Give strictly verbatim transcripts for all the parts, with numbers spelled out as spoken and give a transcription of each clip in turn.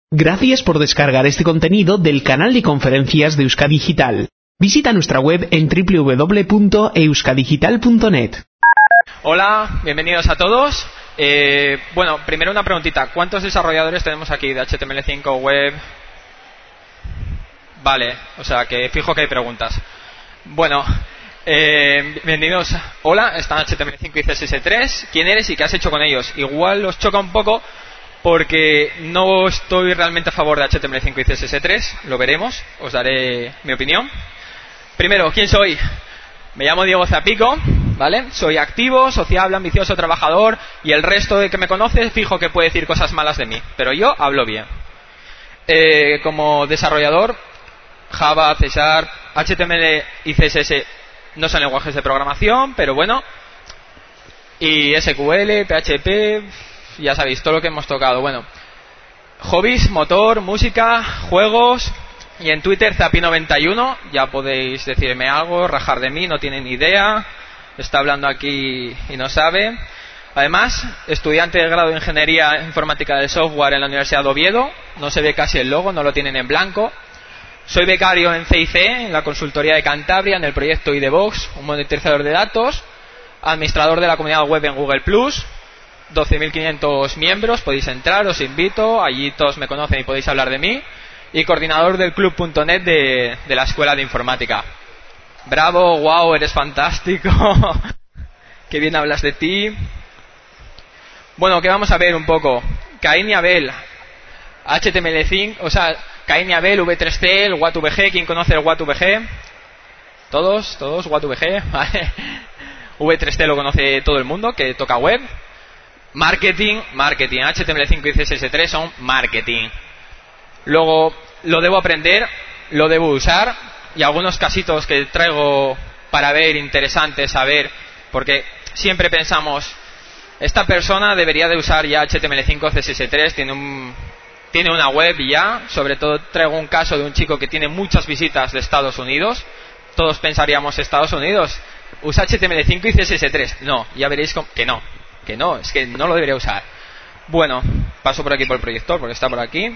Gracias por descargar este contenido del canal de conferencias de Euskadigital. Visita nuestra web en doble u doble u doble u punto euskadigital punto net. Hola, bienvenidos a todos. Eh, bueno, primero una preguntita. ¿Cuántos desarrolladores tenemos aquí de H T M L cinco web? Vale, o sea que fijo que hay preguntas. Bueno, eh, bienvenidos. Hola, están H T M L cinco y C S S tres. ¿Quién eres y qué has hecho con ellos? Igual os choca un poco porque no estoy realmente a favor de H T M L cinco y C S S tres. Lo veremos, os daré mi opinión. Primero, ¿quién soy? Me llamo Diego Zapico, ¿vale? Soy activo, sociable, ambicioso, trabajador, y el resto de que me conoce fijo que puede decir cosas malas de mí, pero yo hablo bien. Eh, como desarrollador, Java, C Sharp, H T M L y C S S no son lenguajes de programación, pero bueno, y S Q L, P H P, ya sabéis, todo lo que hemos tocado. Bueno, hobbies, motor, música, juegos. Y en Twitter, Zapi noventa y uno, ya podéis decirme algo, rajar de mí, no tiene ni idea, está hablando aquí y no sabe. Además, estudiante de grado de Ingeniería Informática del Software en la Universidad de Oviedo, no se ve casi el logo, no lo tienen en blanco. Soy becario en C I C, en la consultoría de Cantabria, en el proyecto iDevOps, un monitorizador de datos, administrador de la comunidad web en Google plus, doce mil quinientos miembros, podéis entrar, os invito, allí todos me conocen y podéis hablar de mí. Y coordinador del club punto net de, de la Escuela de Informática. Bravo, wow, eres fantástico. Qué bien hablas de ti. Bueno, ¿qué vamos a ver un poco? Caín y Abel, H T M L cinco, o sea, Caín y Abel, V tres C, el W A T V G. ¿Quién conoce el W A T V G? ¿Todos? ¿Todos? W A T V G. Vale. V tres C lo conoce todo el mundo que toca web. Marketing, marketing. H T M L cinco y C S S tres son marketing. Luego lo debo aprender, lo debo usar, y algunos casitos que traigo para ver interesantes, a ver, porque siempre pensamos, esta persona debería de usar ya H T M L cinco, C S S tres, tiene un tiene una web ya. Sobre todo traigo un caso de un chico que tiene muchas visitas de Estados Unidos. Todos pensaríamos, Estados Unidos usa H T M L cinco y C S S tres. No, ya veréis que no, que no, es que no lo debería usar. Bueno, paso por aquí por el proyector porque está por aquí.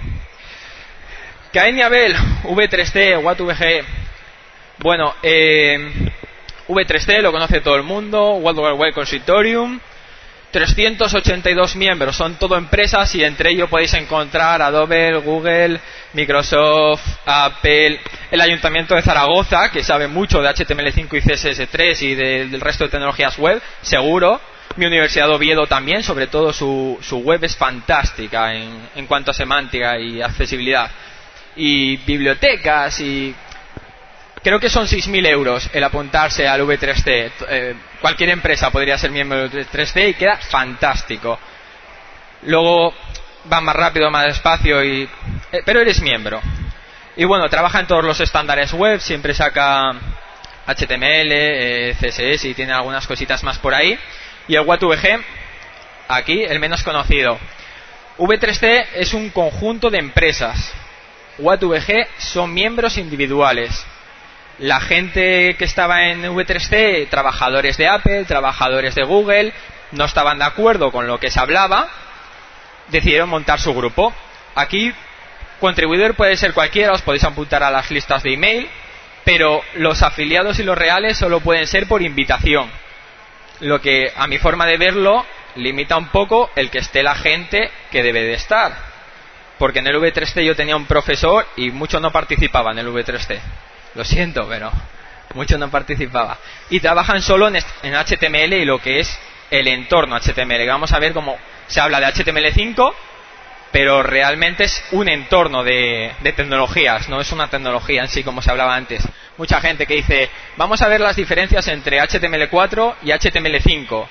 Caín y Abel, V tres C, W A T V G. Bueno, eh, V tres C lo conoce todo el mundo, World Wide Web Consortium, trescientos ochenta y dos miembros, son todo empresas, y entre ellos podéis encontrar Adobe, Google, Microsoft, Apple, el Ayuntamiento de Zaragoza, que sabe mucho de H T M L cinco y C S S tres y de, del resto de tecnologías web, seguro. Mi Universidad de Oviedo también, sobre todo su, su web es fantástica en, en cuanto a semántica y accesibilidad. Y bibliotecas, y creo que son seis mil euros el apuntarse al V tres C. Eh, cualquier empresa podría ser miembro del V tres C y queda fantástico. Luego va más rápido, más despacio, y, eh, pero eres miembro. Y bueno, trabaja en todos los estándares web, siempre saca H T M L, eh, C S S, y tiene algunas cositas más por ahí. Y el W A T V G, aquí el menos conocido. V tres C es un conjunto de empresas. W A T V G son miembros individuales. La gente que estaba en V tres C, trabajadores de Apple, trabajadores de Google, no estaban de acuerdo con lo que se hablaba, decidieron montar su grupo. Aquí, contribuidor puede ser cualquiera, os podéis apuntar a las listas de email, pero los afiliados y los reales solo pueden ser por invitación. Lo que, a mi forma de verlo, limita un poco el que esté la gente que debe de estar. Porque en el V tres C yo tenía un profesor y mucho no participaba en el V tres C. Lo siento, pero mucho no participaba. Y trabajan solo en, en H T M L y lo que es el entorno H T M L. Vamos a ver cómo se habla de H T M L cinco, pero realmente es un entorno de, de tecnologías, no es una tecnología en sí como se hablaba antes. Mucha gente que dice, vamos a ver las diferencias entre H T M L cuatro y H T M L cinco.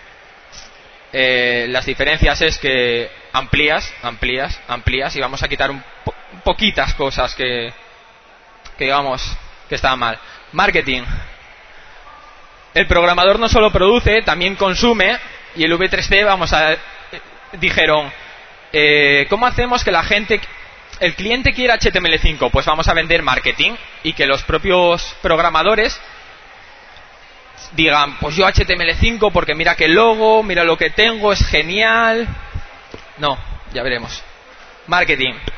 Eh, las diferencias es que amplías, amplías, amplías, y vamos a quitar un po poquitas cosas que, que digamos que estaban mal. Marketing. El programador no solo produce, también consume, y el V tres C, vamos a, eh, dijeron, eh, ¿cómo hacemos que la gente, el cliente quiera H T M L cinco? Pues vamos a vender marketing, y que los propios programadores digan, pues yo H T M L cinco porque mira qué logo, mira lo que tengo, es genial. No, ya veremos. Marketing.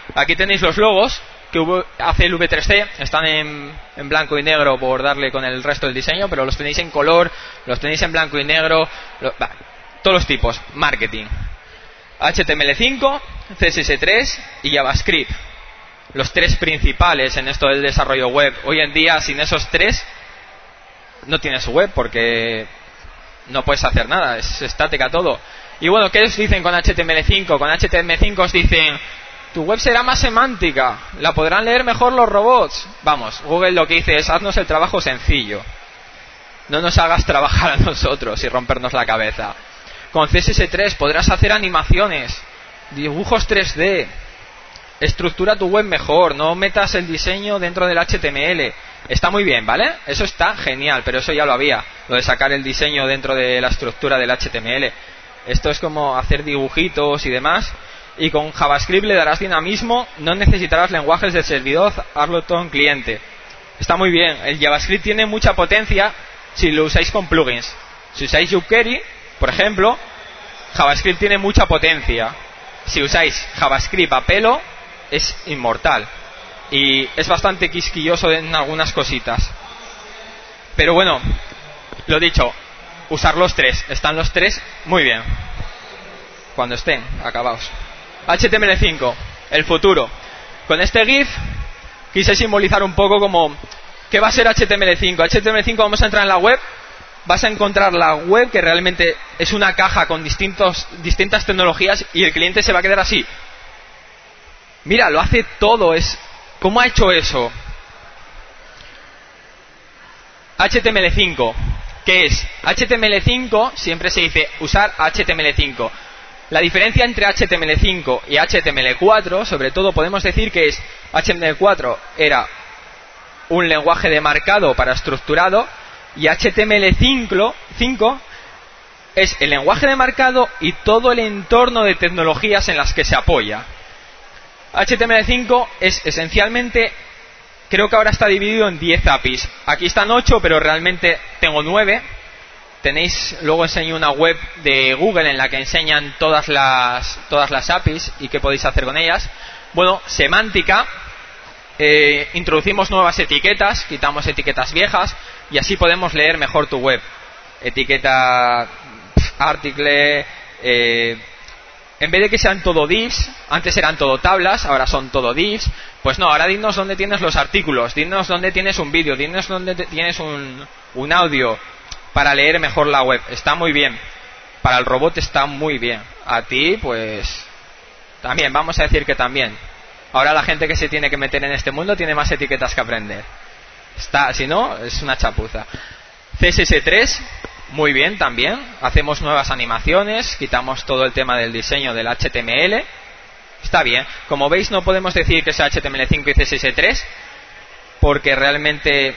Aquí tenéis los logos que hace el V tres C, están en, en blanco y negro por darle con el resto del diseño, pero los tenéis en color, los tenéis en blanco y negro, lo, bah, todos los tipos. Marketing, H T M L cinco, C S S tres y JavaScript, los tres principales en esto del desarrollo web. Hoy en día, sin esos tres no tienes web, porque no puedes hacer nada, es estática todo. Y bueno, ¿qué os dicen con H T M L cinco? Con H T M L cinco os dicen: tu web será más semántica, la podrán leer mejor los robots. Vamos, Google lo que dice es: haznos el trabajo sencillo, no nos hagas trabajar a nosotros y rompernos la cabeza. Con C S S tres podrás hacer animaciones, dibujos tres D, estructura tu web mejor, no metas el diseño dentro del H T M L. Está muy bien, ¿vale? Eso está genial, pero eso ya lo había, lo de sacar el diseño dentro de la estructura del H T M L. Esto es como hacer dibujitos y demás. Y con JavaScript le darás dinamismo, no necesitarás lenguajes de servidor, hazlo todo en cliente. Está muy bien, el JavaScript tiene mucha potencia si lo usáis con plugins. Si usáis jQuery, por ejemplo, JavaScript tiene mucha potencia. Si usáis JavaScript a pelo, es inmortal. Y es bastante quisquilloso en algunas cositas. Pero bueno, lo dicho, usar los tres. Están los tres muy bien. Cuando estén acabados. H T M L cinco, el futuro. Con este GIF quise simbolizar un poco como ¿qué va a ser H T M L cinco? H T M L cinco, vamos a entrar en la web, vas a encontrar la web que realmente es una caja con distintos, distintas tecnologías, y el cliente se va a quedar así. Mira, lo hace todo. Es ¿cómo ha hecho eso? H T M L cinco, ¿qué es? H T M L cinco, siempre se dice usar H T M L cinco. La diferencia entre H T M L cinco y H T M L cuatro, sobre todo, podemos decir que es H T M L cuatro era un lenguaje de marcado para estructurado, y H T M L cinco es el lenguaje de marcado y todo el entorno de tecnologías en las que se apoya. H T M L cinco es esencialmente, creo que ahora está dividido en diez A P Is. Aquí están ocho, pero realmente tengo nueve. Tenéis, luego enseño una web de Google en la que enseñan todas las, todas las A P Is y qué podéis hacer con ellas. Bueno, semántica. Eh, introducimos nuevas etiquetas, quitamos etiquetas viejas y así podemos leer mejor tu web. Etiqueta, article, eh, en vez de que sean todo divs, antes eran todo tablas, ahora son todo divs. Pues no, ahora dinos dónde tienes los artículos, dinos dónde tienes un vídeo, dinos dónde tienes un, un audio, para leer mejor la web. Está muy bien. Para el robot está muy bien. A ti, pues también, vamos a decir que también. Ahora la gente que se tiene que meter en este mundo tiene más etiquetas que aprender. Está, si no, es una chapuza. C S S tres, muy bien también. Hacemos nuevas animaciones, quitamos todo el tema del diseño del H T M L. Está bien. Como veis, no podemos decir que sea H T M L cinco y C S S tres, porque realmente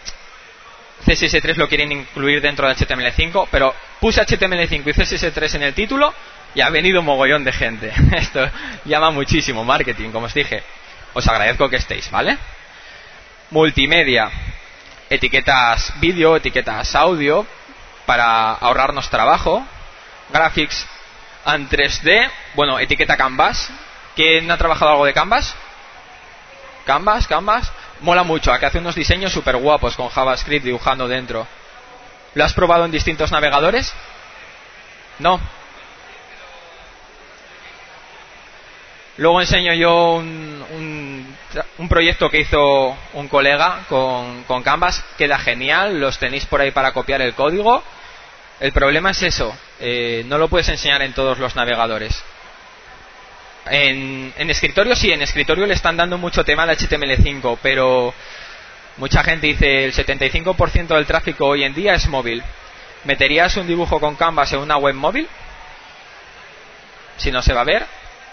C S S tres lo quieren incluir dentro de H T M L cinco, pero puse H T M L cinco y C S S tres en el título y ha venido un mogollón de gente. Esto llama muchísimo marketing, como os dije. Os agradezco que estéis, ¿vale? Multimedia, etiquetas vídeo, etiquetas audio, para ahorrarnos trabajo. Graphics en tres D, bueno, etiqueta Canvas. ¿Quién ha trabajado algo de Canvas? Canvas, Canvas. Mola mucho, aquí hace unos diseños súper guapos con JavaScript dibujando dentro. ¿Lo has probado en distintos navegadores? No. Luego enseño yo un, un, un proyecto que hizo un colega con, con Canvas. Queda genial, los tenéis por ahí para copiar el código. El problema es eso, eh, no lo puedes enseñar en todos los navegadores. En, en escritorio sí, en escritorio le están dando mucho tema al H T M L cinco, pero mucha gente dice el setenta y cinco por ciento del tráfico hoy en día es móvil. ¿Meterías un dibujo con Canvas en una web móvil? Si no se va a ver.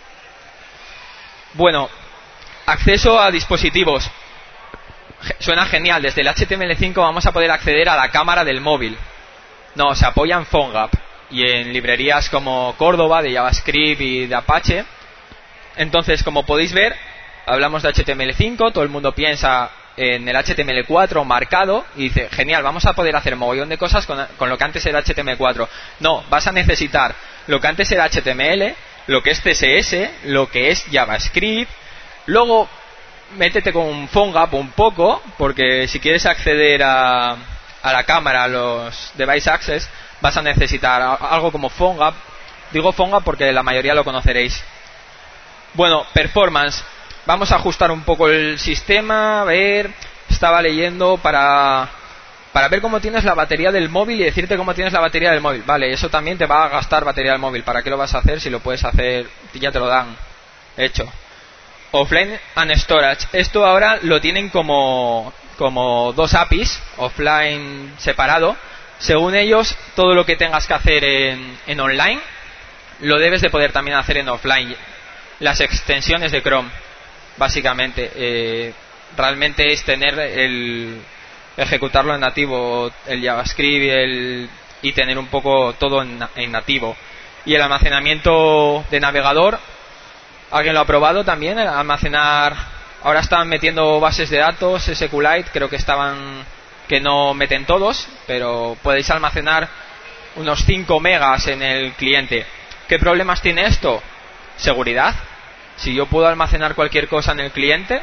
Bueno, acceso a dispositivos. Suena genial, desde el H T M L cinco vamos a poder acceder a la cámara del móvil. No, se apoya en PhoneGap y en librerías como Córdoba, de JavaScript y de Apache. Entonces, como podéis ver, hablamos de H T M L cinco, todo el mundo piensa en el H T M L cuatro marcado y dice, genial, vamos a poder hacer mogollón de cosas con, con lo que antes era H T M L cuatro. No, vas a necesitar lo que antes era H T M L, lo que es C S S, lo que es JavaScript, Luego, métete con PhoneGap un poco, porque si quieres acceder a, a la cámara, a los Device Access, vas a necesitar algo como PhoneGap. Digo PhoneGap porque la mayoría lo conoceréis. Bueno, performance. Vamos a ajustar un poco el sistema, a ver... Estaba leyendo para, para ver cómo tienes la batería del móvil y decirte cómo tienes la batería del móvil. Vale, eso también te va a gastar batería del móvil. ¿Para qué lo vas a hacer si lo puedes hacer? Ya te lo dan hecho. Offline and Storage. Esto ahora lo tienen como, como dos A P Is, offline separado. Según ellos, todo lo que tengas que hacer en, en online, lo debes de poder también hacer en offline. Las extensiones de Chrome, básicamente. Eh, realmente es tener el ejecutarlo en nativo, el JavaScript el, y tener un poco todo en, en nativo. Y el almacenamiento de navegador, ¿alguien lo ha probado también? El almacenar, ahora están metiendo bases de datos SQLite, creo que estaban, que no meten todos, pero podéis almacenar unos cinco megas en el cliente. ¿Qué problemas tiene esto? Seguridad. Si yo puedo almacenar cualquier cosa en el cliente,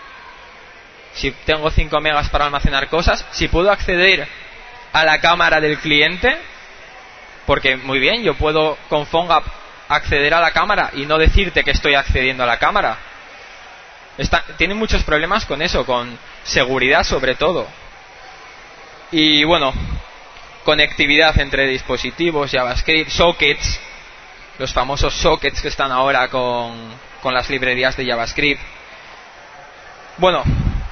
si tengo cinco megas para almacenar cosas, si puedo acceder a la cámara del cliente, porque muy bien, yo puedo con PhoneGap acceder a la cámara y no decirte que estoy accediendo a la cámara. Está, tienen muchos problemas con eso, con seguridad sobre todo. Y bueno, conectividad entre dispositivos, JavaScript, sockets, los famosos sockets que están ahora con, con las librerías de JavaScript. Bueno,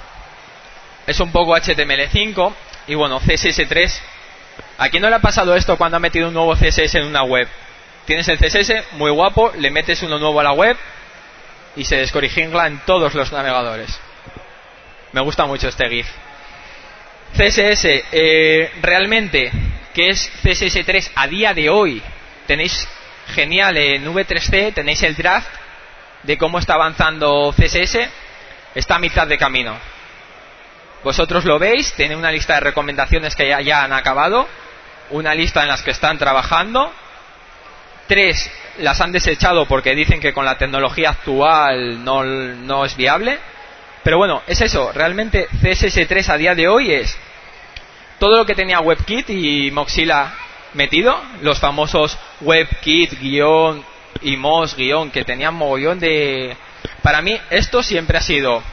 es un poco H T M L cinco y bueno, C S S tres. ¿A quién no le ha pasado esto cuando ha metido un nuevo C S S en una web? Tienes el C S S, muy guapo, le metes uno nuevo a la web y se descorijingla en todos los navegadores. Me gusta mucho este GIF. C S S, eh, realmente, ¿qué es C S S tres a día de hoy? Tenéis genial en V tres C, tenéis el draft de cómo está avanzando C S S, está a mitad de camino. Vosotros lo veis, tiene una lista de recomendaciones que ya, ya han acabado, una lista en las que están trabajando, tres las han desechado porque dicen que con la tecnología actual no, no es viable, pero bueno, es eso, realmente C S S tres a día de hoy es todo lo que tenía WebKit y Mozilla metido, los famosos WebKit guión y Moz guión que tenían mogollón de... Para mí esto siempre ha sido...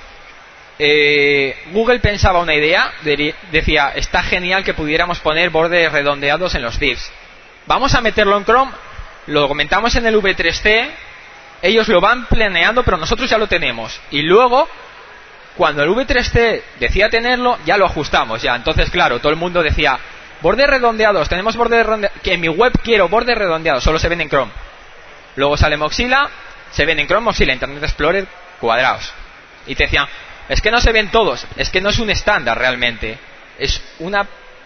Eh, Google pensaba una idea, de, decía, está genial que pudiéramos poner bordes redondeados en los divs. Vamos a meterlo en Chrome, lo comentamos en el V tres C, ellos lo van planeando, pero nosotros ya lo tenemos. Y luego, cuando el V tres C decía tenerlo, ya lo ajustamos ya. Entonces, claro, todo el mundo decía, bordes redondeados, tenemos bordes redondeados, que en mi web quiero bordes redondeados, solo se ven en Chrome. Luego sale Mozilla, se ven en Chrome, Mozilla, Internet Explorer, cuadrados. Y te decían, es que no se ven todos, es que no es un estándar realmente, es una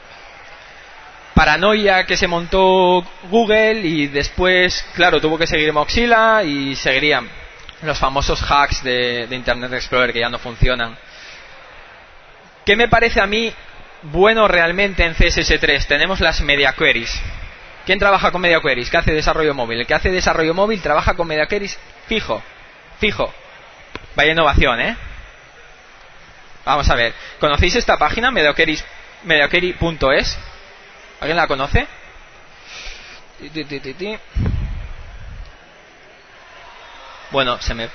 paranoia que se montó Google y después, claro, tuvo que seguir Mozilla y seguirían los famosos hacks de, de Internet Explorer que ya no funcionan. ¿Qué me parece a mí bueno realmente en C S S tres? Tenemos las media queries. ¿Quién trabaja con media queries? ¿Qué hace desarrollo móvil? El que hace desarrollo móvil trabaja con media queries fijo, fijo. Vaya innovación, ¿eh? Vamos a ver, ¿conocéis esta página? mediaquery punto es. ¿Alguien la conoce? Bueno, se me...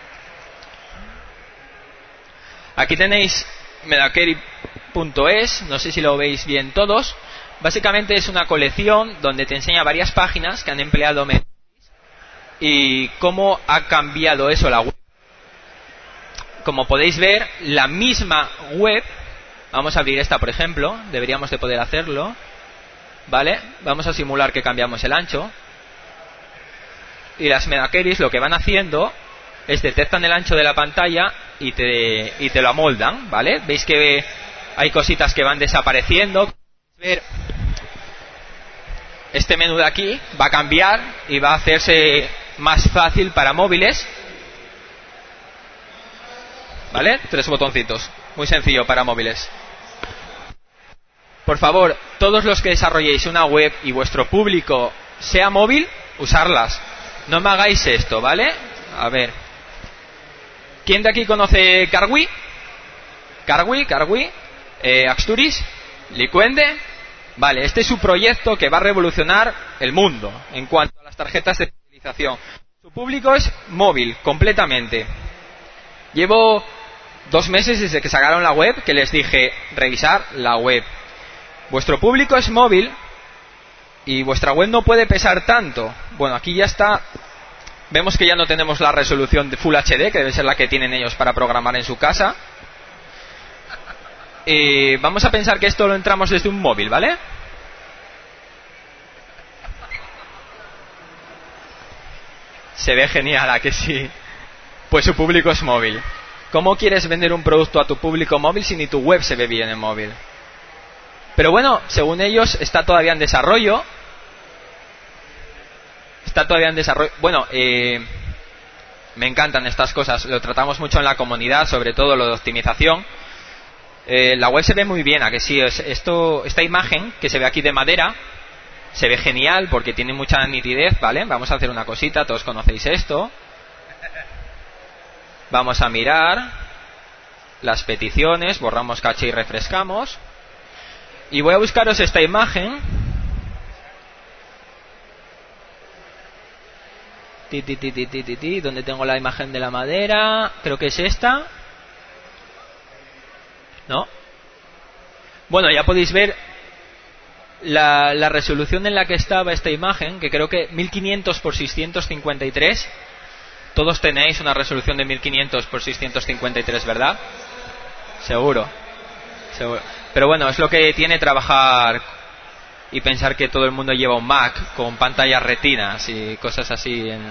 Aquí tenéis mediaquery punto es, no sé si lo veis bien todos. Básicamente es una colección donde te enseña varias páginas que han empleado y cómo ha cambiado eso la web. Como podéis ver, la misma web, vamos a abrir esta por ejemplo, deberíamos de poder hacerlo, ¿vale? Vamos a simular que cambiamos el ancho. Y las megaqueries lo que van haciendo es detectan el ancho de la pantalla y te, y te lo amoldan, ¿vale? Veis que hay cositas que van desapareciendo. Ver, este menú de aquí va a cambiar y va a hacerse más fácil para móviles. ¿Vale? Tres botoncitos. Muy sencillo para móviles. Por favor, todos los que desarrolléis una web y vuestro público sea móvil, usarlas. No me hagáis esto, ¿vale? A ver. ¿Quién de aquí conoce Carwi? Carwi, Carwi, eh, Axturis, Liquende. Vale, este es su proyecto que va a revolucionar el mundo en cuanto a las tarjetas de fidelización. Su público es móvil, completamente. Llevo dos meses desde que sacaron la web que les dije, revisar la web. Vuestro público es móvil y vuestra web no puede pesar tanto. Bueno, aquí ya está. Vemos que ya no tenemos la resolución de Full H D, que debe ser la que tienen ellos para programar en su casa. Y vamos a pensar que esto lo entramos desde un móvil, ¿vale? Se ve genial, ¿a que sí? Pues su público es móvil. ¿Cómo quieres vender un producto a tu público móvil si ni tu web se ve bien en móvil? Pero bueno, según ellos está todavía en desarrollo. Está todavía en desarrollo. Bueno, eh, me encantan estas cosas. Lo tratamos mucho en la comunidad, sobre todo lo de optimización. Eh, la web se ve muy bien, ¿a que sí? Esto, esta imagen que se ve aquí de madera se ve genial porque tiene mucha nitidez, ¿vale? Vamos a hacer una cosita, todos conocéis esto. Vamos a mirar las peticiones, borramos caché y refrescamos. Y voy a buscaros esta imagen. Ti, ti, ti, ti, ti, ti, ti. ¿Dónde tengo la imagen de la madera? Creo que es esta. ¿No? Bueno, ya podéis ver la, la resolución en la que estaba esta imagen, que creo que mil quinientos por seiscientos cincuenta y tres. Todos tenéis una resolución de mil quinientos por seiscientos cincuenta y tres, ¿verdad? Seguro. Seguro. Pero bueno, es lo que tiene trabajar y pensar que todo el mundo lleva un Mac con pantallas retinas y cosas así. En...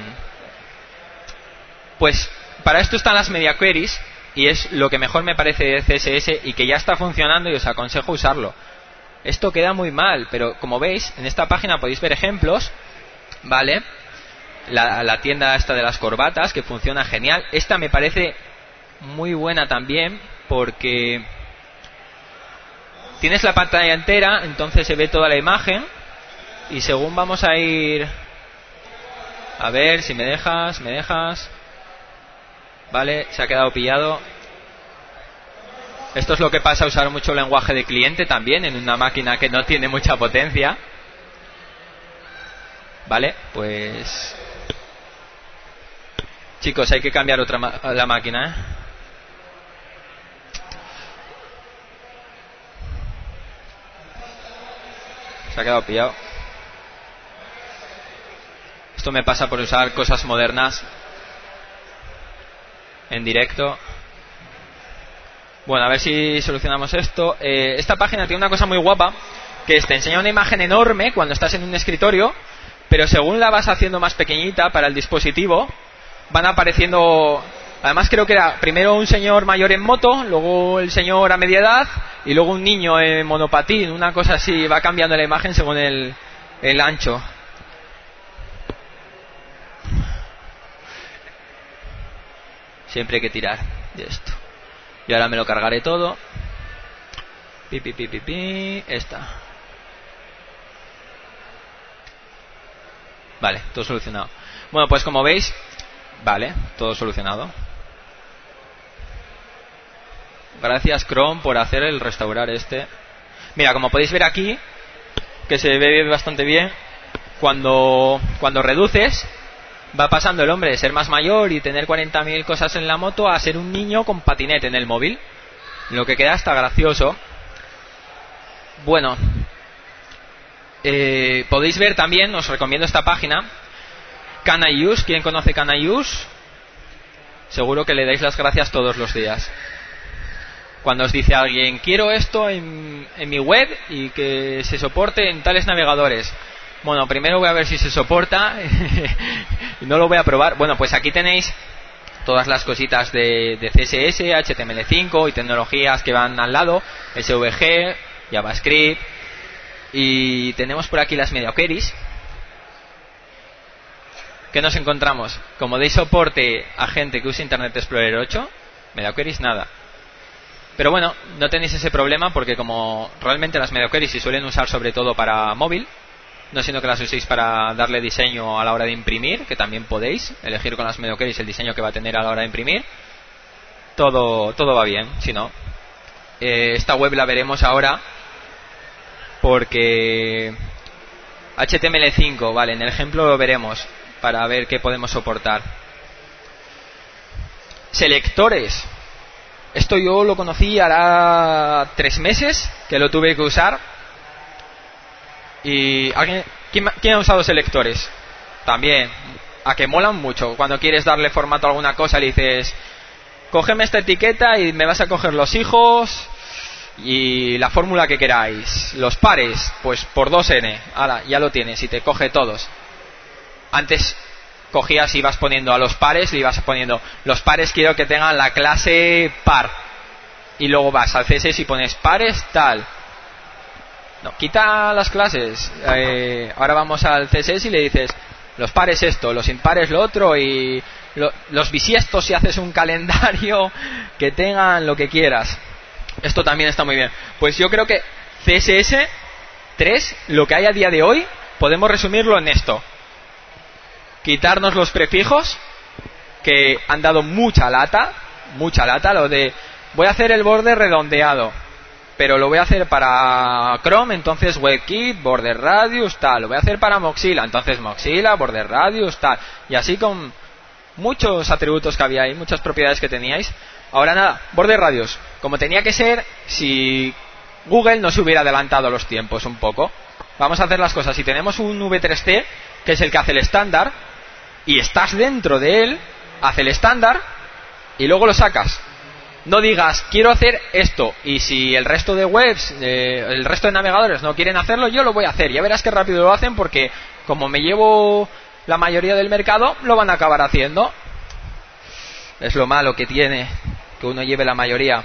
Pues para esto están las media queries y es lo que mejor me parece de C S S y que ya está funcionando y os aconsejo usarlo. Esto queda muy mal, pero como veis, en esta página podéis ver ejemplos, ¿vale? La, la tienda esta de las corbatas, que funciona genial. Esta me parece muy buena también porque tienes la pantalla entera, entonces se ve toda la imagen y según vamos a ir, a ver si me dejas, me dejas, vale, se ha quedado pillado. Esto es lo que pasa a usar mucho lenguaje de cliente también en una máquina que no tiene mucha potencia. Vale, pues chicos, hay que cambiar otra ma- la máquina, ¿eh? Se ha quedado pillado. Esto me pasa por usar cosas modernas en directo. Bueno, a ver si solucionamos esto. Eh, esta página tiene una cosa muy guapa, que es te enseña una imagen enorme cuando estás en un escritorio, pero según la vas haciendo más pequeñita para el dispositivo, van apareciendo. Además creo que era primero un señor mayor en moto, luego el señor a media edad y luego un niño en monopatín, una cosa así. Va cambiando la imagen según el, el ancho. Siempre hay que tirar de esto. Y ahora me lo cargaré todo. Pi, pi, pi, pi, pi. Esta. Vale, todo solucionado. Bueno, pues como veis, vale, todo solucionado. Gracias Chrome por hacer el restaurar este. Mira, como podéis ver aquí, que se ve bastante bien, cuando, cuando reduces, va pasando el hombre de ser más mayor y tener cuarenta mil cosas en la moto a ser un niño con patinete en el móvil. Lo que queda está gracioso. Bueno, eh, podéis ver también, os recomiendo esta página, Can I Use. ¿Quién conoce Can I Use? Seguro que le dais las gracias todos los días. Cuando os dice alguien, quiero esto en, en mi web y que se soporte en tales navegadores. Bueno, primero voy a ver si se soporta y no lo voy a probar. Bueno, pues aquí tenéis todas las cositas de, de C S S, H T M L cinco y tecnologías que van al lado, S V G, JavaScript, y tenemos por aquí las media queries. ¿Qué nos encontramos? Como deis soporte a gente que use Internet Explorer ocho, media queries nada. Pero bueno, no tenéis ese problema porque como realmente las media queries se suelen usar sobre todo para móvil, no siendo que las uséis para darle diseño a la hora de imprimir, que también podéis elegir con las media queries el diseño que va a tener a la hora de imprimir. todo, todo va bien. Si no, eh, esta web la veremos ahora porque H T M L cinco, vale, en el ejemplo lo veremos para ver qué podemos soportar. Selectores. Esto yo lo conocí hará tres meses que lo tuve que usar. ¿Y alguien, ¿quién, quién ha usado selectores? También, a que molan mucho. Cuando quieres darle formato a alguna cosa le dices, cógeme esta etiqueta y me vas a coger los hijos y la fórmula que queráis. Los pares, pues por dos ene. Ahora, ya lo tienes y te coge todos. Antes cogías y ibas poniendo a los pares, le ibas poniendo, los pares quiero que tengan la clase par. Y luego vas al C S S y pones pares tal. No, quita las clases. Eh, ahora vamos al C S S y le dices, los pares esto, los impares lo otro y lo, los bisiestos si haces un calendario que tengan lo que quieras. Esto también está muy bien. Pues yo creo que C S S tres, lo que hay a día de hoy, podemos resumirlo en esto. Quitarnos los prefijos, que han dado mucha lata, mucha lata, lo de voy a hacer el borde redondeado, pero lo voy a hacer para Chrome, entonces WebKit, border radius, tal. Lo voy a hacer para Mozilla, entonces Mozilla, border radius, tal. Y así con muchos atributos que había ahí, muchas propiedades que teníais. Ahora nada, border radius, como tenía que ser si Google no se hubiera adelantado los tiempos un poco. Vamos a hacer las cosas. Si tenemos un V tres C, que es el que hace el estándar, y estás dentro de él, hace el estándar y luego lo sacas. No digas, quiero hacer esto, y si el resto de webs, eh, el resto de navegadores no quieren hacerlo, yo lo voy a hacer. Ya verás que rápido lo hacen porque como me llevo la mayoría del mercado, lo van a acabar haciendo. Es lo malo que tiene que uno lleve la mayoría.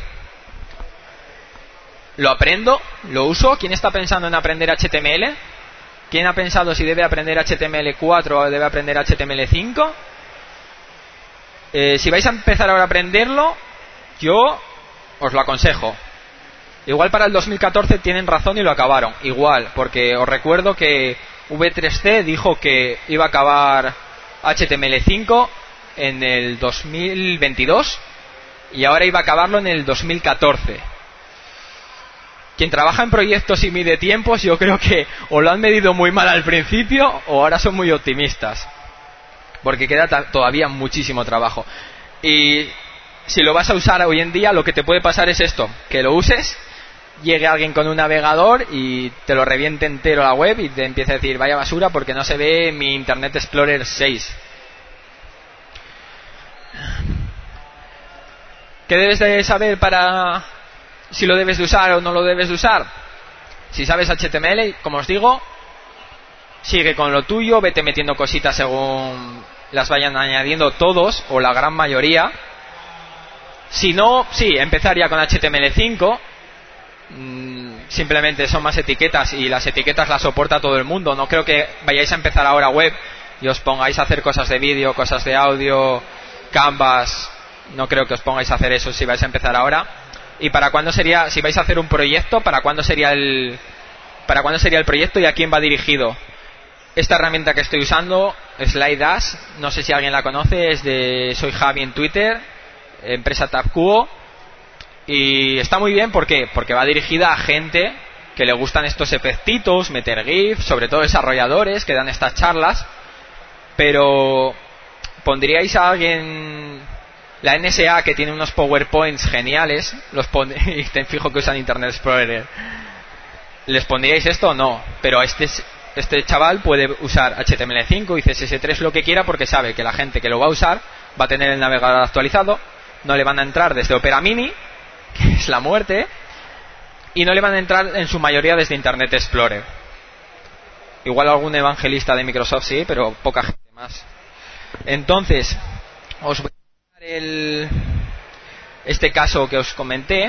Lo aprendo, lo uso. ¿Quién está pensando en aprender H T M L? ¿Quién ha pensado si debe aprender H T M L cuatro o debe aprender H T M L cinco? Eh, si vais a empezar ahora a aprenderlo, yo os lo aconsejo. Igual para el dos mil catorce tienen razón y lo acabaron. Igual, porque os recuerdo que V tres C dijo que iba a acabar H T M L cinco en el dos mil veintidós y ahora iba a acabarlo en el dos mil catorce. Quien trabaja en proyectos y mide tiempos, yo creo que o lo han medido muy mal al principio o ahora son muy optimistas, porque queda todavía muchísimo trabajo. Y si lo vas a usar hoy en día, lo que te puede pasar es esto, que lo uses, llegue alguien con un navegador y te lo reviente entero la web y te empiece a decir vaya basura porque no se ve mi Internet Explorer seis. ¿Qué debes de saber para si lo debes de usar o no lo debes de usar? Si sabes H T M L, como os digo, sigue con lo tuyo, vete metiendo cositas según las vayan añadiendo todos o la gran mayoría. Si no, sí, empezar ya con H T M L cinco. Mm, simplemente son más etiquetas y las etiquetas las soporta todo el mundo. No creo que vayáis a empezar ahora web y os pongáis a hacer cosas de vídeo, cosas de audio, Canvas. No creo que os pongáis a hacer eso si vais a empezar ahora. ¿Y para cuándo sería, si vais a hacer un proyecto, para cuándo sería el para cuándo sería el proyecto y a quién va dirigido? Esta herramienta que estoy usando, Slidash, no sé si alguien la conoce, es de Soy Javi en Twitter, empresa Tabcuo, y está muy bien. ¿Por qué? Porque va dirigida a gente que le gustan estos efectitos, meter GIF, sobre todo desarrolladores que dan estas charlas. Pero pondríais a alguien, la N S A, que tiene unos PowerPoints geniales, los pon- y te fijo que usan Internet Explorer, ¿les pondríais esto o no? Pero este este chaval puede usar H T M L cinco y C S S tres lo que quiera, porque sabe que la gente que lo va a usar va a tener el navegador actualizado, no le van a entrar desde Opera Mini, que es la muerte, y no le van a entrar en su mayoría desde Internet Explorer. Igual algún evangelista de Microsoft sí, pero poca gente más. Entonces, os voy a dar el, este caso que os comenté.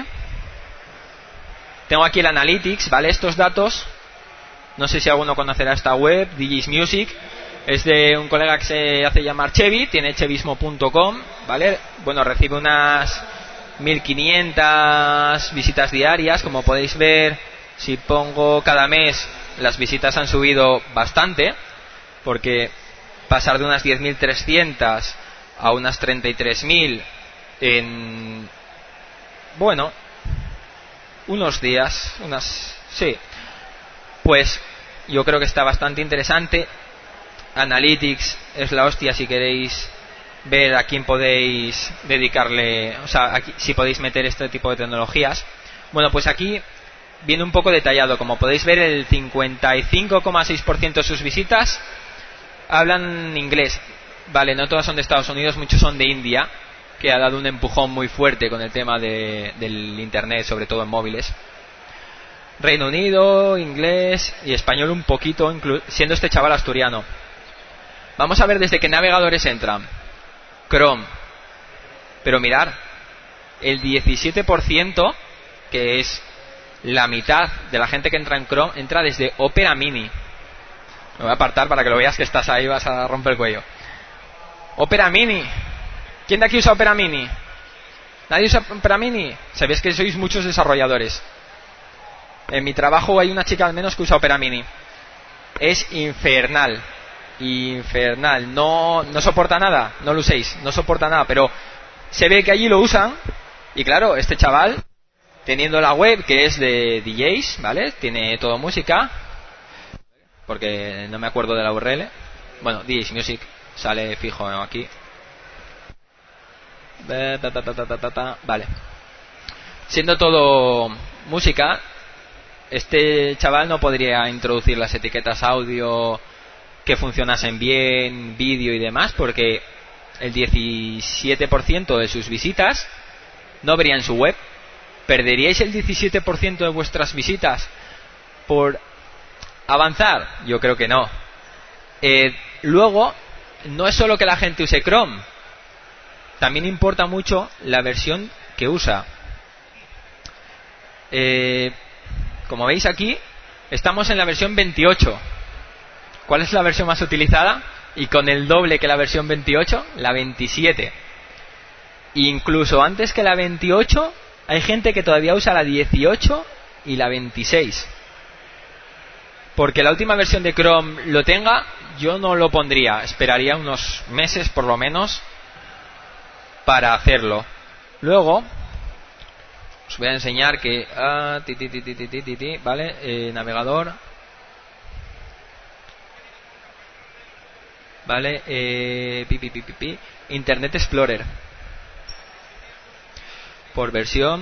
Tengo aquí el Analytics, ¿vale? Estos datos, no sé si alguno conocerá esta web, Digis Music, es de un colega que se hace llamar Chevy, tiene chevismo punto com, ¿vale? Bueno, recibe unas mil quinientas visitas diarias, como podéis ver. Si pongo cada mes, las visitas han subido bastante, porque pasar de unas diez mil trescientas a unas treinta y tres mil en, bueno, unos días, unas, sí, pues yo creo que está bastante interesante. Analytics es la hostia si queréis ver a quién podéis dedicarle, o sea, aquí, si podéis meter este tipo de tecnologías. Bueno, pues aquí viene un poco detallado. Como podéis ver, el cincuenta y cinco coma seis por ciento de sus visitas hablan inglés. Vale, no todas son de Estados Unidos, muchos son de India, que ha dado un empujón muy fuerte con el tema de, del internet, sobre todo en móviles. Reino Unido, inglés y español un poquito, siendo este chaval asturiano. Vamos a ver desde qué navegadores entran. Chrome. Pero mirar, el diecisiete por ciento, que es la mitad de la gente que entra en Chrome, entra desde Opera Mini. Me voy a apartar para que lo veas, que estás ahí, vas a romper el cuello. Opera Mini. ¿Quién de aquí usa Opera Mini? ¿Nadie usa Opera Mini? Sabéis que sois muchos desarrolladores. En mi trabajo hay una chica al menos que usa Opera Mini. Es infernal. Infernal. No, no soporta nada. No lo uséis. No soporta nada. Pero se ve que allí lo usan. Y claro, este chaval, teniendo la web que es de D Js, ¿vale? Tiene todo música. Porque no me acuerdo de la U R L. Bueno, D Js Music. Sale fijo aquí. Vale. Siendo todo música, este chaval no podría introducir las etiquetas audio que funcionasen bien, vídeo y demás, porque el diecisiete por ciento de sus visitas no verían su web. ¿Perderíais el diecisiete por ciento de vuestras visitas por avanzar? Yo creo que no. Eh, luego, no es solo que la gente use Chrome, también importa mucho la versión que usa. Eh, como veis aquí, estamos en la versión veintiocho. ¿Cuál es la versión más utilizada? Y con el doble que la versión veintiocho, la veintisiete. Incluso antes que la veintiocho, hay gente que todavía usa la dieciocho y la veintiséis. Porque la última versión de Chrome lo tenga, yo no lo pondría. Esperaría unos meses por lo menos para hacerlo. Luego os voy a enseñar que ah, ti, ti, ti, ti, ti, ti, ti, vale, eh, navegador, vale, eh, pi, pi, pi, pi, pi, Internet Explorer por versión.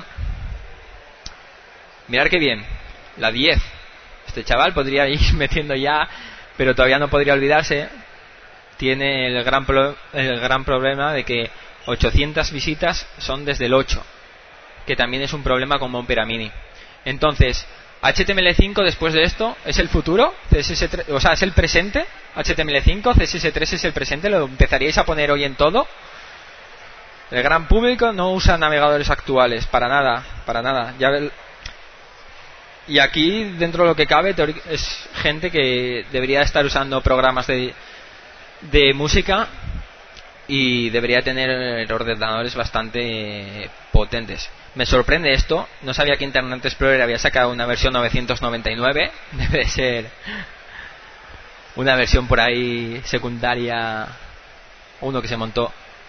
Mirad qué bien, la diez. Este chaval podría ir metiendo ya, pero todavía no podría olvidarse. Tiene el gran pro, el gran problema de que ochocientas visitas son desde el ocho, que también es un problema con Opera Mini. Entonces, H T M L cinco después de esto es el futuro, C S S tres, o sea, es el presente. H T M L cinco, C S S tres es el presente, lo empezaríais a poner hoy en todo. El gran público no usa navegadores actuales, para nada, para nada. Ya ve, y aquí, dentro de lo que cabe, es gente que debería estar usando programas de, de música y debería tener ordenadores bastante potentes. Me sorprende esto, no sabía que Internet Explorer había sacado una versión novecientos noventa y nueve, debe ser una versión por ahí secundaria, uno que se montó.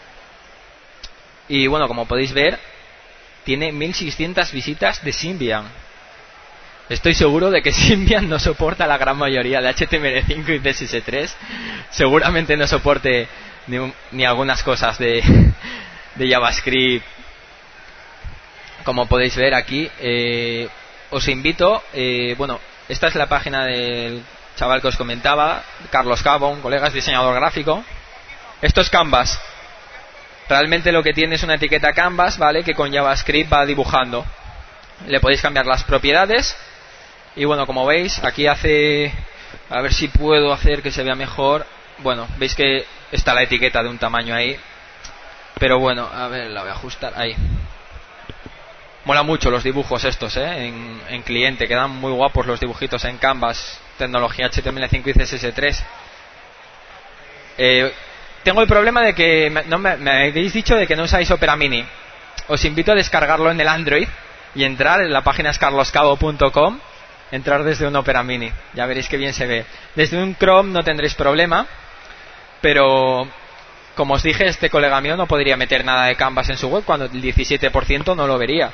Y bueno, como podéis ver, tiene mil seiscientas visitas de Symbian. Estoy seguro de que Symbian no soporta la gran mayoría de H T M L cinco y C S S tres. Seguramente no soporte ni, ni algunas cosas de, de JavaScript. Como podéis ver aquí, eh, os invito, eh, bueno, esta es la página del chaval que os comentaba, Carlos Cabo, un colega, es diseñador gráfico. Esto es Canvas. Realmente lo que tiene es una etiqueta Canvas, ¿vale? Que con JavaScript va dibujando. Le podéis cambiar las propiedades. Y bueno, como veis, aquí hace... A ver si puedo hacer que se vea mejor. Bueno, veis que está la etiqueta de un tamaño ahí. Pero bueno, a ver, la voy a ajustar. Ahí. Mola mucho los dibujos estos, ¿eh? En, en cliente. Quedan muy guapos los dibujitos en Canvas. Tecnología H T M L cinco y C S S tres. Eh... Tengo el problema de que no me, me habéis dicho de que no usáis Opera Mini. Os invito a descargarlo en el Android y entrar en la página es carlos cabo punto com. Entrar desde un Opera Mini. Ya veréis que bien se ve. Desde un Chrome no tendréis problema, pero como os dije, este colega mío no podría meter nada de Canvas en su web cuando el diecisiete por ciento no lo vería.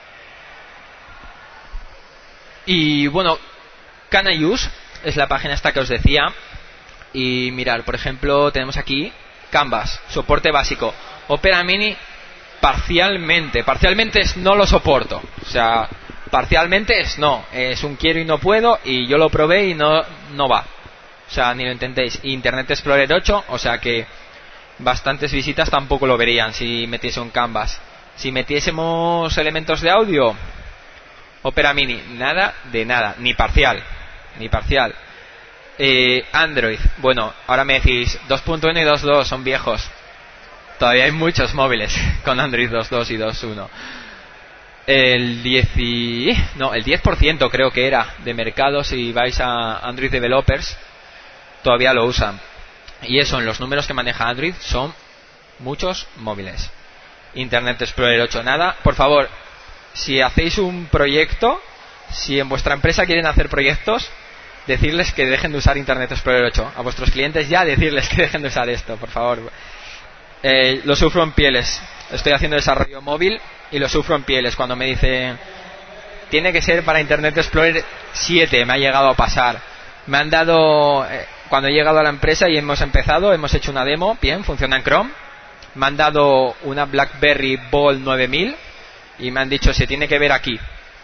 Y bueno, Can I Use es la página esta que os decía. Y mirar, por ejemplo, tenemos aquí Canvas, soporte básico. Opera Mini parcialmente. Parcialmente es no lo soporto. O sea, parcialmente es no. Es un quiero y no puedo. Y yo lo probé y no, no va. O sea, ni lo intentéis. Internet Explorer ocho, o sea que bastantes visitas tampoco lo verían si metiese un Canvas. Si metiésemos elementos de audio, Opera Mini, nada de nada. Ni parcial. Ni parcial. Eh, Android, bueno, ahora me decís dos punto uno y dos punto dos son viejos. Todavía hay muchos móviles con Android dos punto dos y dos punto uno. El diez y... no, el diez por ciento creo que era de mercado, si vais a Android Developers, todavía lo usan. Y eso, en los números que maneja Android, son muchos móviles. Internet Explorer ocho, nada. Por favor, si hacéis un proyecto, si en vuestra empresa quieren hacer proyectos, decirles que dejen de usar Internet Explorer ocho. A vuestros clientes ya decirles que dejen de usar esto, por favor. Eh, lo sufro en pieles. Estoy haciendo desarrollo móvil y lo sufro en pieles cuando me dicen tiene que ser para Internet Explorer siete. Me ha llegado a pasar. Me han dado... Eh, cuando he llegado a la empresa y hemos empezado, hemos hecho una demo, bien, funciona en Chrome. Me han dado una BlackBerry Bold nueve mil y me han dicho se tiene que ver aquí.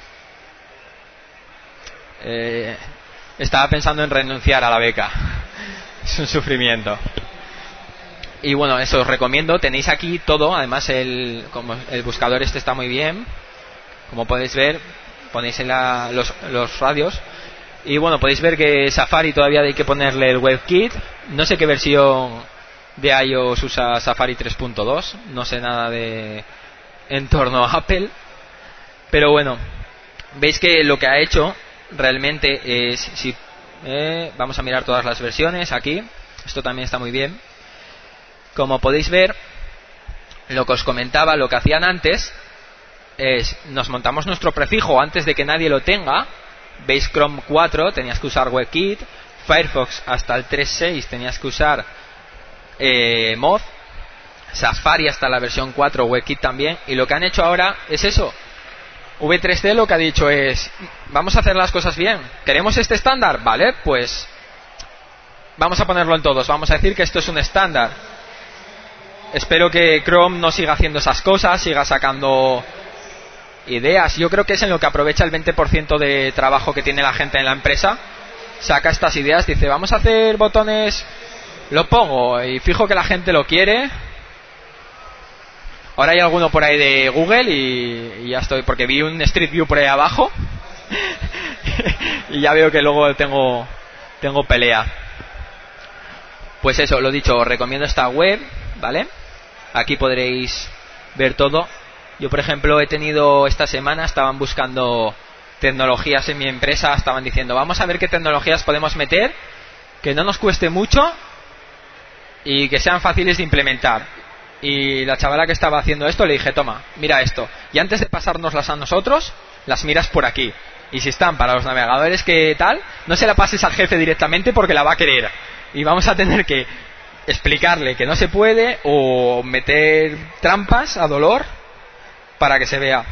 Eh... Estaba pensando en renunciar a la beca. Es un sufrimiento. Y bueno, eso os recomiendo. Tenéis aquí todo. Además, el, como el buscador este está muy bien. Como podéis ver, ponéis en la, los, los radios. Y bueno, podéis ver que Safari todavía hay que ponerle el WebKit. No sé qué versión de iOS usa Safari tres punto dos. No sé nada de en torno a Apple. Pero bueno, veis que lo que ha hecho realmente es, si eh, vamos a mirar todas las versiones aquí, esto también está muy bien. Como podéis ver, lo que os comentaba, lo que hacían antes es, nos montamos nuestro prefijo antes de que nadie lo tenga. Veis, Chrome cuatro tenías que usar WebKit, Firefox hasta el tres punto seis tenías que usar eh, Moz, Safari hasta la versión cuatro, WebKit también. Y lo que han hecho ahora es eso. V tres C lo que ha dicho es, vamos a hacer las cosas bien. ¿Queremos este estándar? Vale, pues vamos a ponerlo en todos. Vamos a decir que esto es un estándar. Espero que Chrome no siga haciendo esas cosas, siga sacando ideas. Yo creo que es en lo que aprovecha el veinte por ciento de trabajo que tiene la gente en la empresa. Saca estas ideas, dice, vamos a hacer botones, lo pongo y fijo que la gente lo quiere. Ahora hay alguno por ahí de Google y, y ya estoy, porque vi un Street View por ahí abajo y ya veo que luego tengo tengo pelea. Pues eso, lo dicho, os recomiendo esta web, ¿vale? Aquí podréis ver todo. Yo, por ejemplo, he tenido esta semana, estaban buscando tecnologías en mi empresa, estaban diciendo, vamos a ver qué tecnologías podemos meter, que no nos cueste mucho y que sean fáciles de implementar. Y la chavala que estaba haciendo esto le dije, toma, mira esto. Y antes de pasárnoslas a nosotros, las miras por aquí. Y si están para los navegadores que tal, no se la pases al jefe directamente porque la va a querer. Y vamos a tener que explicarle que no se puede o meter trampas a dolor para que se vea.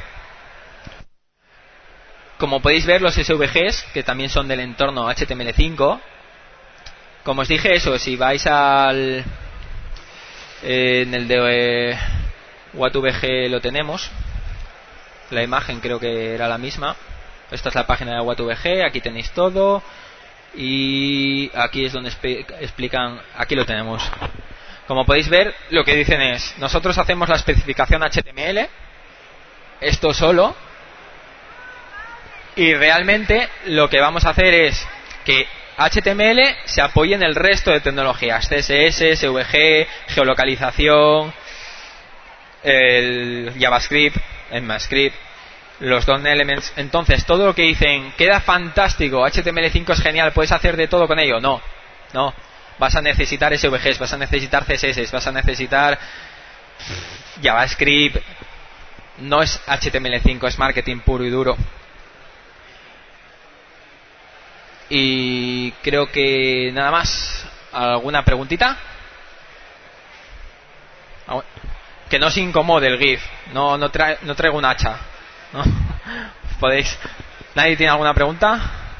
Como podéis ver, los S V Gs, que también son del entorno H T M L cinco. Como os dije, eso, si vais al... Eh, en el de eh, WhatVG lo tenemos. La imagen creo que era la misma. Esta es la página de WhatVG, aquí tenéis todo. Y aquí es donde explican, aquí lo tenemos. Como podéis ver, lo que dicen es, nosotros hacemos la especificación H T M L, esto solo, y realmente lo que vamos a hacer es que H T M L se apoye en el resto de tecnologías, C S S, S V G, geolocalización, el JavaScript, ECMAScript, los .NET Elements. Entonces, todo lo que dicen queda fantástico, H T M L cinco es genial, puedes hacer de todo con ello. No, no. Vas a necesitar S V Gs, vas a necesitar C S S, vas a necesitar JavaScript. No es H T M L cinco, es marketing puro y duro. Y creo que nada más. ¿Alguna preguntita? que no os incomode el GIF. No, no, trae, no traigo un hacha, ¿no? Podéis. ¿Nadie tiene alguna pregunta?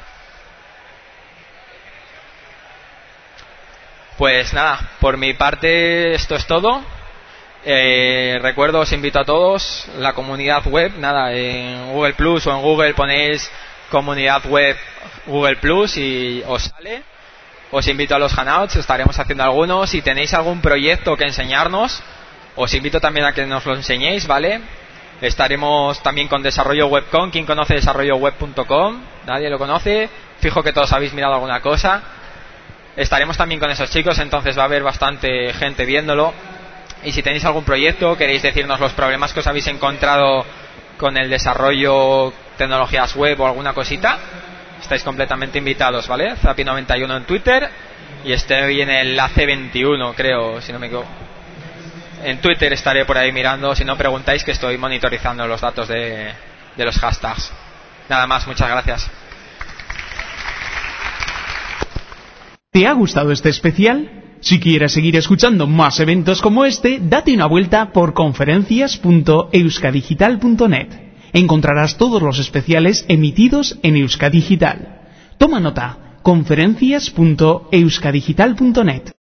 Pues nada, por mi parte esto es todo. Eh, recuerdo, os invito a todos, la comunidad web, nada, en Google Plus o en Google ponéis comunidad web Google Plus y os sale. Os invito a los Hangouts, estaremos haciendo algunos. Si tenéis algún proyecto que enseñarnos, os invito también a que nos lo enseñéis, ¿vale? Estaremos también con Desarrollo Web punto com. ¿Quién conoce desarrollo web punto com? ¿Nadie lo conoce? Fijo que todos habéis mirado alguna cosa. Estaremos también con esos chicos, entonces va a haber bastante gente viéndolo. Y si tenéis algún proyecto, queréis decirnos los problemas que os habéis encontrado con el desarrollo, tecnologías web o alguna cosita, estáis completamente invitados, ¿vale? Zapi noventa y uno en Twitter y estoy en el A C veintiuno, creo, si no me equivoco. En Twitter estaré por ahí mirando, si no preguntáis, que estoy monitorizando los datos de, de los hashtags. Nada más, muchas gracias. ¿Te ha gustado este especial? Si quieres seguir escuchando más eventos como este, date una vuelta por conferencias punto euskadigital punto net. Encontrarás todos los especiales emitidos en Euskadigital. Toma nota, conferencias punto euskadigital punto net.